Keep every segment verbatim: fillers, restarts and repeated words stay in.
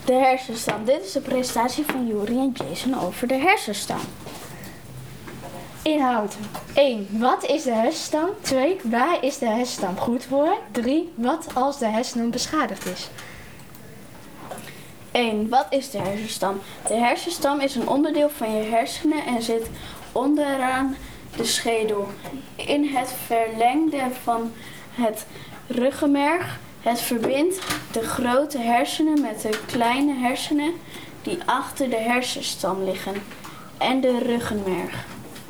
De hersenstam. Dit is de presentatie van Juri en Jason over de hersenstam. Inhoud. één. Wat is de hersenstam? twee. Waar is de hersenstam goed voor? drie. Wat als de hersenen beschadigd is? één. Wat is de hersenstam? De hersenstam is een onderdeel van je hersenen en zit onderaan de schedel. In het verlengde van het ruggenmerg. Het verbindt de grote hersenen met de kleine hersenen die achter de hersenstam liggen en de ruggenmerg.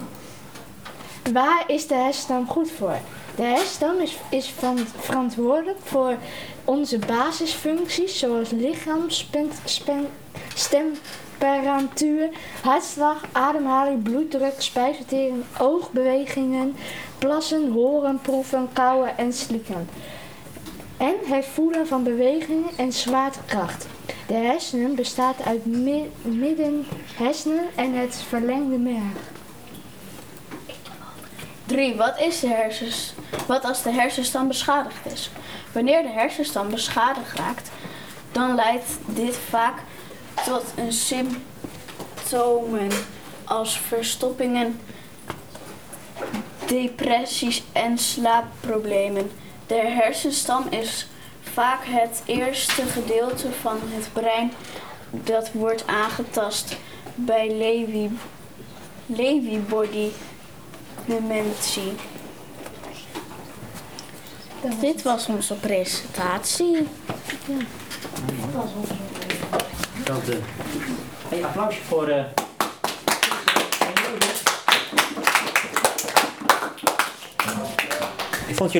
Waar is de hersenstam goed voor? De hersenstam is, is van, verantwoordelijk voor onze basisfuncties zoals lichaam, spen, spen, stemtemperatuur, hartslag, ademhaling, bloeddruk, spijsvertering, oogbewegingen, plassen, horen, proeven, kauwen en slikken. En het voelen van bewegingen en zwaartekracht. De hersenen bestaat uit mi- middenhersenen en het verlengde merg. drie. Wat is de hersens? Wat als de hersenstam beschadigd is? Wanneer de hersenstam beschadigd raakt, dan leidt dit vaak tot een symptomen als verstoppingen, depressies en slaapproblemen. De hersenstam is vaak het eerste gedeelte van het brein dat wordt aangetast bij Lewy, Lewy-body dementie. Dit was onze presentatie. Ja. Dat, uh, hey, applausje voor... Uh